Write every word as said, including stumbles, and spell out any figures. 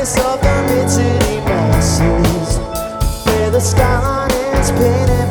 place of the mid-city masses, where the skyline is painted